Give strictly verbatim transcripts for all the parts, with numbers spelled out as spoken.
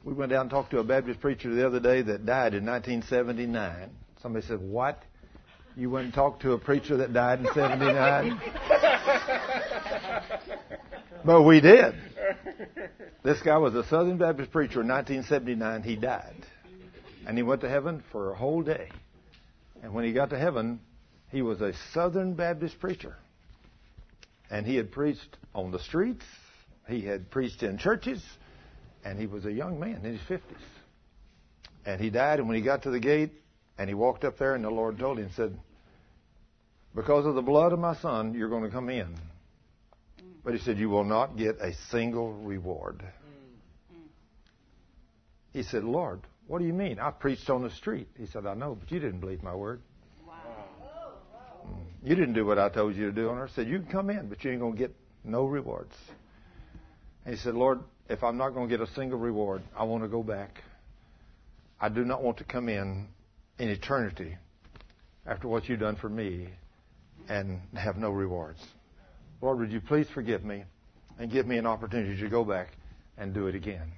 We went down and talked to a Baptist preacher the other day that died in nineteen seventy-nine. Somebody said, "What? You went and talked to a preacher that died in seventy-nine?" But we did. This guy was a Southern Baptist preacher in nineteen seventy-nine. He died. And he went to heaven for a whole day. And when he got to heaven, he was a Southern Baptist preacher. And he had preached on the streets. He had preached in churches. And he was a young man in his fifties. And he died, and when he got to the gate, and he walked up there, and the Lord told him, said, "Because of the blood of my son, you're going to come in." But he said, "You will not get a single reward." He said, "Lord, what do you mean? I preached on the street." He said, "I know, but you didn't believe my word. Wow. You didn't do what I told you to do on earth." He said, "You can come in, but you ain't going to get no rewards." And he said, "Lord, if I'm not going to get a single reward, I want to go back. I do not want to come in in eternity after what you've done for me and have no rewards. Lord, would you please forgive me and give me an opportunity to go back and do it again?"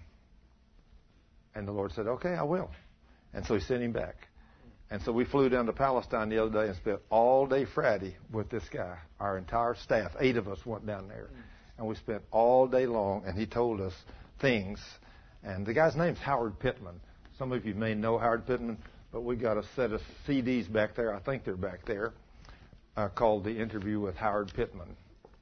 And the Lord said, "Okay, I will." And so he sent him back. And so we flew down to Palestine the other day and spent all day Friday with this guy. Our entire staff, eight of us, went down there. And we spent all day long, and he told us things. And the guy's name's Howard Pittman. Some of you may know Howard Pittman, but we got a set of C Ds back there. I think they're back there, uh, called The Interview with Howard Pittman.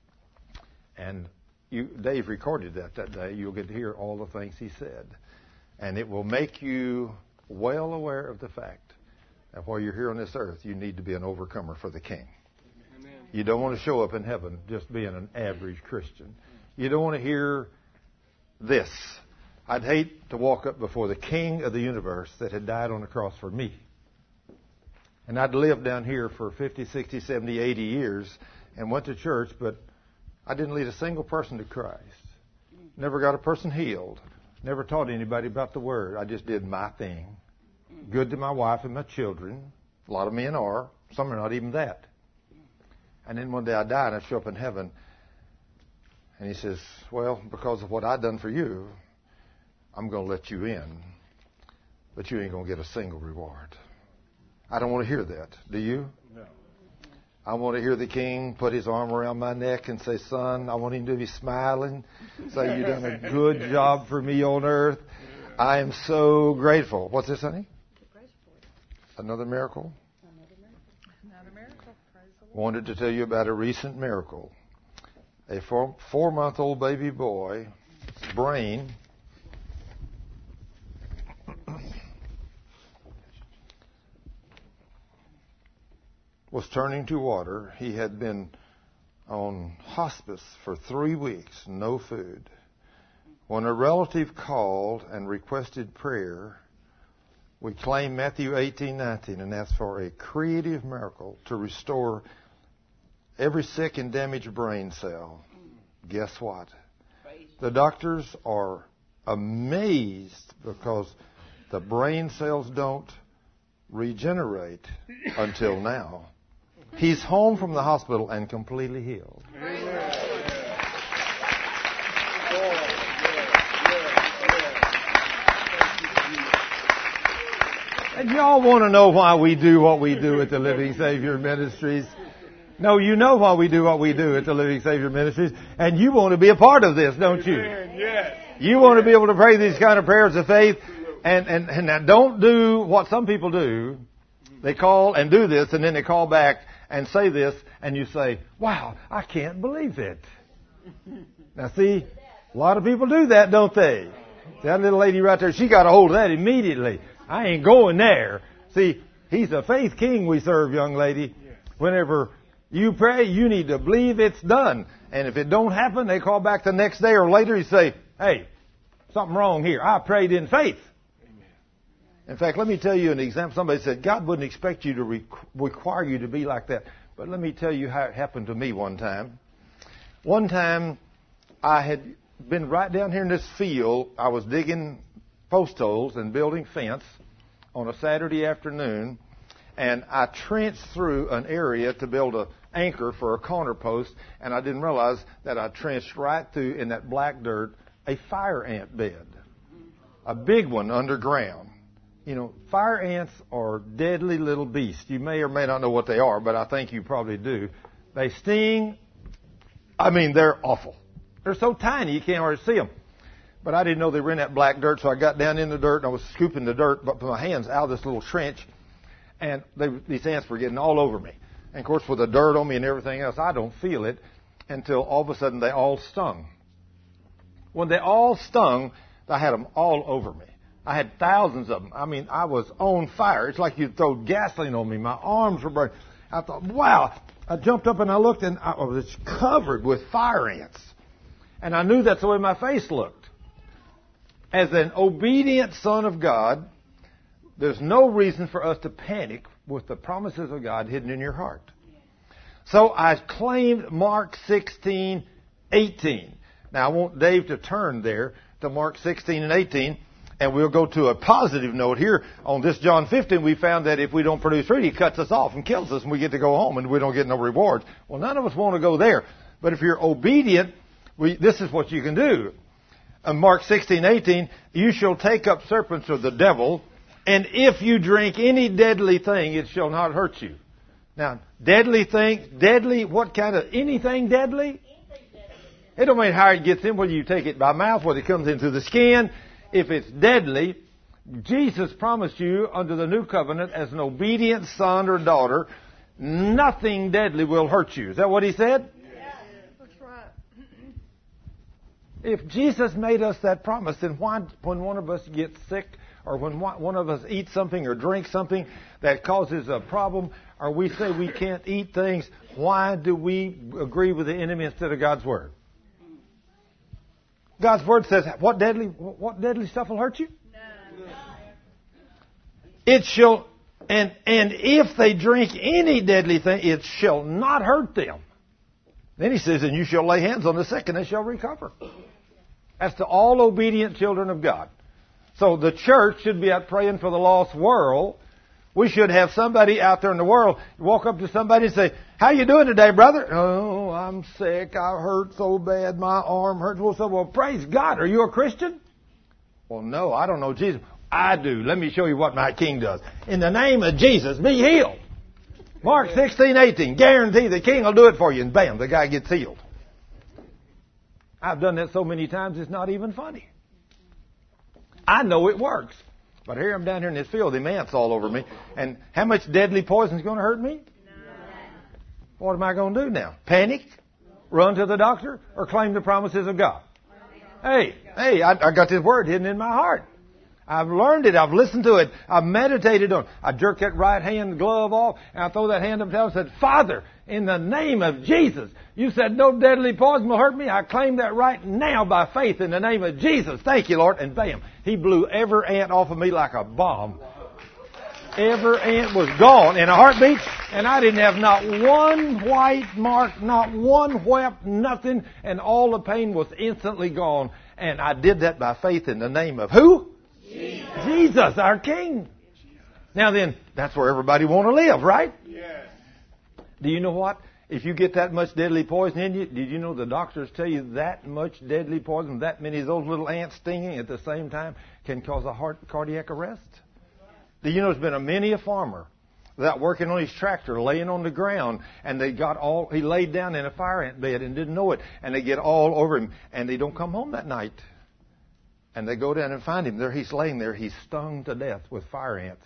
And you, Dave recorded that that day. You'll get to hear all the things he said. And it will make you well aware of the fact that while you're here on this earth, you need to be an overcomer for the King. Amen. You don't want to show up in heaven just being an average Christian. You don't want to hear this: "I'd hate to walk up before the King of the universe that had died on the cross for me. And I'd lived down here for fifty, sixty, seventy, eighty years and went to church, but I didn't lead a single person to Christ. Never got a person healed. Never taught anybody about the Word. I just did my thing. Good to my wife and my children." A lot of men are. Some are not even that. And then one day I die and I show up in heaven. And he says, "Well, because of what I've done for you, I'm going to let you in. But you ain't going to get a single reward." I don't want to hear that. Do you? No. I want to hear the King put his arm around my neck and say, "Son," I want him to be smiling, say, "You've done a good job for me on earth. I am so grateful." What's this, honey? Another miracle? Another miracle. Another miracle. Praise the Lord. Wanted to tell you about a recent miracle. A four, four-month-old baby boy, brain, was turning to water. He had been on hospice for three weeks, no food. When a relative called and requested prayer, we claimed Matthew eighteen nineteen and asked for a creative miracle to restore every sick and damaged brain cell. Guess what? The doctors are amazed because the brain cells don't regenerate until now. He's home from the hospital and completely healed. And y'all want to know why we do what we do at the Living Savior Ministries? No, you know why we do what we do at the Living Savior Ministries, and you want to be a part of this, don't you? Yes. You want to be able to pray these kind of prayers of faith, and, and, and now don't do what some people do. They call and do this, and then they call back and say this, and you say, "Wow, I can't believe it." Now see, a lot of people do that, don't they? That little lady right there, she got a hold of that immediately. I ain't going there. See, he's a faith king we serve, young lady. Whenever you pray, you need to believe it's done. And if it don't happen, they call back the next day or later and say, "Hey, something wrong here. I prayed in faith." In fact, let me tell you an example. Somebody said, God wouldn't expect you to re- require you to be like that. But let me tell you how it happened to me one time. One time, I had been right down here in this field. I was digging post holes and building fence on a Saturday afternoon. And I trenched through an area to build an anchor for a corner post. And I didn't realize that I trenched right through, in that black dirt, a fire ant bed. a big one underground. You know, fire ants are deadly little beasts. You may or may not know what they are, but I think you probably do. They sting. I mean, they're awful. They're so tiny you can't hardly see them. But I didn't know they were in that black dirt, so I got down in the dirt and I was scooping the dirt with my hands out of this little trench, and they, these ants were getting all over me. And of course, with the dirt on me and everything else, I don't feel it until all of a sudden they all stung. When they all stung, I had them all over me. I had thousands of them. I mean, I was on fire. It's like you'd throw gasoline on me. My arms were burning. I thought, wow. I jumped up and I looked, and I was covered with fire ants. And I knew that's the way my face looked. As an obedient son of God, there's no reason for us to panic with the promises of God hidden in your heart. So I claimed Mark sixteen eighteen. Now, I want Dave to turn there to Mark sixteen and eighteen. And we'll go to a positive note here. On this John fifteen, we found that if we don't produce fruit, he cuts us off and kills us, and we get to go home, and we don't get no rewards. Well, none of us want to go there. But if you're obedient, we, this is what you can do. In Mark sixteen eighteen, you shall take up serpents of the devil, and if you drink any deadly thing, it shall not hurt you. Now, deadly thing, deadly, what kind of, anything deadly? It don't matter how it gets in, whether you take it by mouth, whether it comes in through the skin. If it's deadly, Jesus promised you under the new covenant as an obedient son or daughter, nothing deadly will hurt you. Is that what he said? Yes. That's right. If Jesus made us that promise, then why, when one of us gets sick or when one of us eats something or drinks something that causes a problem, or we say we can't eat things, why do we agree with the enemy instead of God's Word? God's Word says, what deadly, what deadly stuff will hurt you? No. It shall, and, and if they drink any deadly thing, it shall not hurt them. Then he says, and you shall lay hands on the sick and they shall recover. That's to all obedient children of God. So the church should be out praying for the lost world. We should have somebody out there in the world walk up to somebody and say, how you doing today, brother? Oh, I'm sick. I hurt so bad. My arm hurts. Well, so, well, praise God. Are you a Christian? Well, no, I don't know Jesus. I do. Let me show you what my King does. In the name of Jesus, be healed. Mark sixteen eighteen. Guarantee the King will do it for you. And bam, the guy gets healed. I've done that so many times, it's not even funny. I know it works. But here I'm down here in this field, the ants all over me. And how much deadly poison is going to hurt me? No. What am I going to do now? Panic? Run to the doctor? Or claim the promises of God? Hey, hey, I, I got this word hidden in my heart. I've learned it. I've listened to it. I've meditated on it. I jerk that right hand glove off, and I throw that hand up and said, Father, in the name of Jesus, you said no deadly poison will hurt me. I claim that right now by faith in the name of Jesus. Thank you, Lord. And bam, he blew every ant off of me like a bomb. Every ant was gone in a heartbeat, and I didn't have not one white mark, not one whelp, nothing, and all the pain was instantly gone. And I did that by faith in the name of who? Jesus, Jesus our King. Now then, that's where everybody want to live, right? Yes. Do you know what? If you get that much deadly poison in you, did you know the doctors tell you that much deadly poison, that many of those little ants stinging at the same time can cause a heart cardiac arrest? Do you know there's been a many a farmer that working on his tractor, laying on the ground, and they got all, he laid down in a fire ant bed and didn't know it, and they get all over him, and they don't come home that night. And they go down and find him. There he's laying there. He's stung to death with fire ants.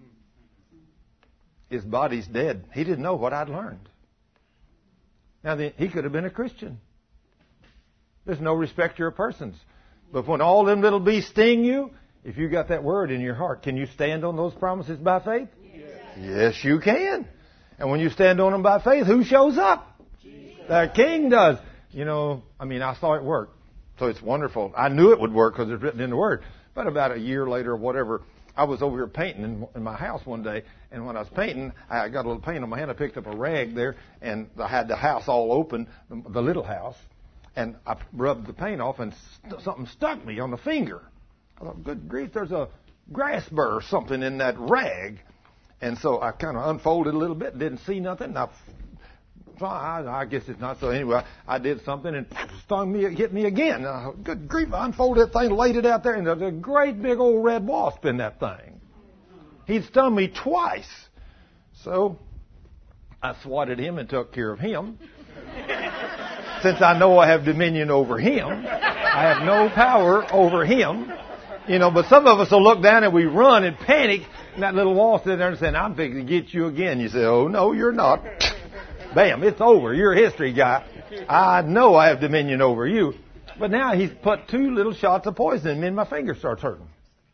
His body's dead. He didn't know what I'd learned. Now, then, he could have been a Christian. There's no respecter of persons. But when all them little bees sting you, if you got that word in your heart, can you stand on those promises by faith? Yes, yes you can. And when you stand on them by faith, who shows up? Jesus. The King does. You know, I mean, I saw it work. So it's wonderful. I knew it would work because it's written in the Word. But about a year later or whatever, I was over here painting in, in my house one day. And when I was painting, I got a little paint on my hand. I picked up a rag there, and I had the house all open, the, the little house. And I rubbed the paint off, and st- something stuck me on the finger. I thought, good grief, there's a grass burr or something in that rag. And so I kind of unfolded a little bit, didn't see nothing. And I I, I guess it's not. So anyway, I, I did something and stung me, hit me again. Uh, good grief, I unfolded that thing, laid it out there, and there's a great big old red wasp in that thing. He'd stung me twice. So I swatted him and took care of him. Since I know I have dominion over him, I have no power over him. You know, but some of us will look down and we run and panic, and that little wasp sitting there and saying, I'm fixing to get you again. You say, oh, no, you're not. Bam, it's over. You're a history guy. I know I have dominion over you. But now he's put two little shots of poison in me and my finger starts hurting.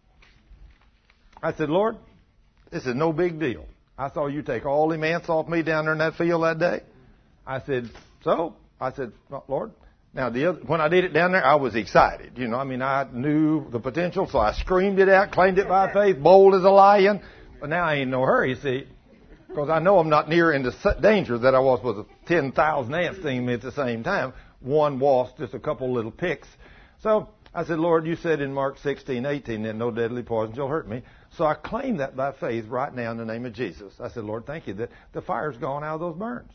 I said, Lord, this is no big deal. I saw you take all them ants off me down there in that field that day. I said, so? I said, well, Lord, now the other, when I did it down there, I was excited. You know, I mean, I knew the potential, so I screamed it out, claimed it by faith, bold as a lion. But now I ain't in no hurry, see, because I know I'm not near into danger that I was with ten thousand ants stinging me at the same time. One wasp, just a couple little picks. So I said, Lord, you said in Mark sixteen eighteen that no deadly poison shall hurt me. So I claim that by faith right now in the name of Jesus. I said, Lord, thank you that the fire's gone out of those burns.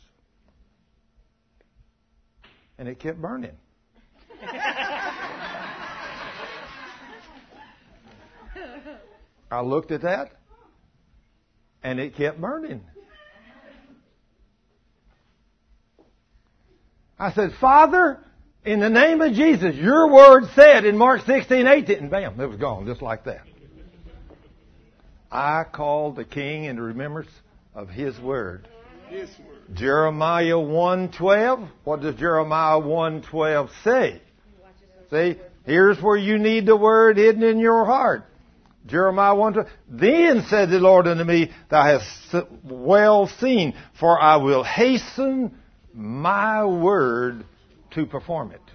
And it kept burning. I looked at that, and it kept burning. I said, Father, in the name of Jesus, your word said in Mark sixteen eighteen, and bam, it was gone just like that. I called the king into remembrance of his word. His word. Jeremiah one twelve. What does Jeremiah one twelve say? See, here's where you need the word hidden in your heart. Jeremiah one twelve. Then said the Lord unto me, Thou hast well seen, for I will hasten my word to perform it.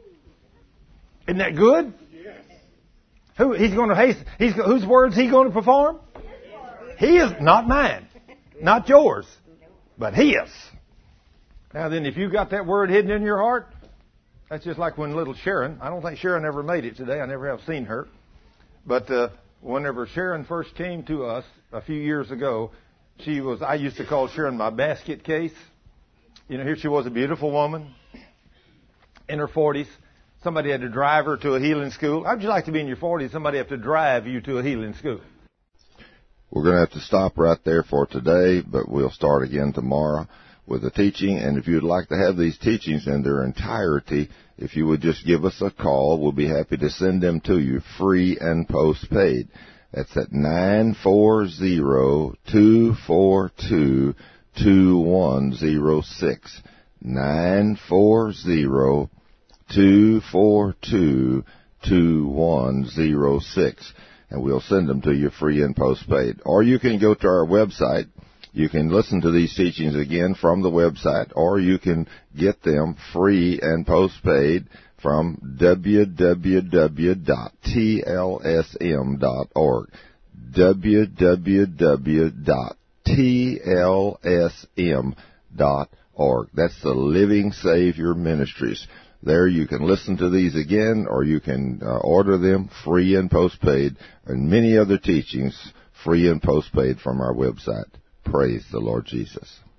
Isn't that good? Yes. Who he's going to hasten? He's whose words he going to perform? He is not mine, not yours, but his. Now then, if you got that word hidden in your heart, that's just like when little Sharon. I don't think Sharon ever made it today. I never have seen her, but uh, whenever Sharon first came to us a few years ago, she was. I used to call Sharon my basket case. You know, here she was, a beautiful woman in her forties. Somebody had to drive her to a healing school. How'd you like to be in your forties? Somebody have to drive you to a healing school. We're going to have to stop right there for today, but we'll start again tomorrow with the teaching. And if you'd like to have these teachings in their entirety, if you would just give us a call, we'll be happy to send them to you free and postpaid. That's at nine four zero, two four two, two one zero six. nine four zero, two four two, two one zero six. And we'll send them to you free and postpaid. Or you can go to our website. You can listen to these teachings again from the website, or you can get them free and postpaid from w w w dot t l s m dot org. w w w dot t l s m dot org. That's the Living Savior Ministries. There you can listen to these again, or you can uh, order them free and postpaid, and many other teachings free and postpaid from our website. Praise the Lord Jesus.